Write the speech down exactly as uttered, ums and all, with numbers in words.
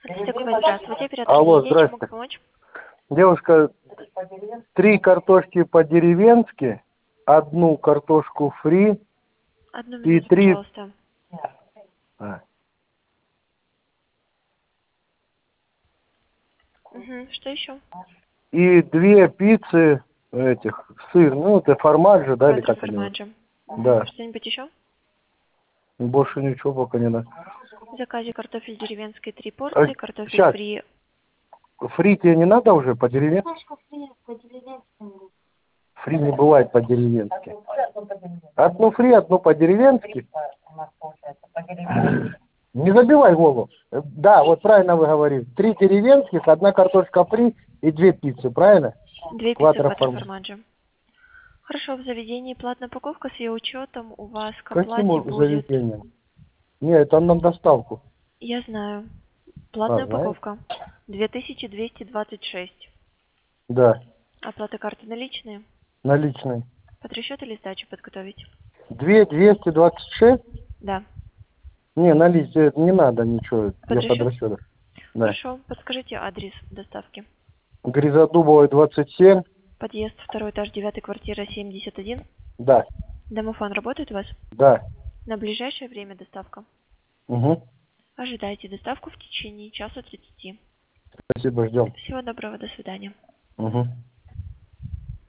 Светлана, здравствуйте, оператор Алло, Лидия, чем могу здрасте. помочь? Девушка, три картошки по-деревенски, одну картошку фри Одну и минуту, три... пожалуйста. а, Угу. Что еще? и две пиццы этих, сыр, ну это формаджи, да, или Квадро как они? вот? формаджо. Угу. Да, Что-нибудь еще? больше ничего пока не надо. В заказе картофель деревенский три порции, картофель сейчас, фри. фри тебе не надо уже по-деревенски? Фри не бывает по-деревенски. Одну фри, одну по-деревенски. Не забивай голову. Э, Да, вот правильно вы говорите. Три деревенских, одна картошка фри и две пиццы, правильно? Две пиццы квадро Квадроформ. формаджо. Хорошо, в заведении платная упаковка с ее учетом у вас к Каким оплате о- будет... заведением? Нет, там нам доставку. Я знаю. А, Платная знаете? упаковка. две тысячи двести двадцать шесть. Да, Оплата карты наличные. наличный. Под расчет или сдачу подготовить? Две двести двадцать шесть? Да. Не, наличие не надо ничего. Под Я под расчет? расчетом. Да. Хорошо. Подскажите адрес доставки. Грязодубовой двадцать семь. Подъезд, второй этаж, девятая квартира, семьдесят один. Да, Домофон работает у вас? да. На ближайшее время доставка. Угу. Ожидайте доставку в течение часа тридцати. Спасибо, ждем. Всего доброго, до свидания. Угу.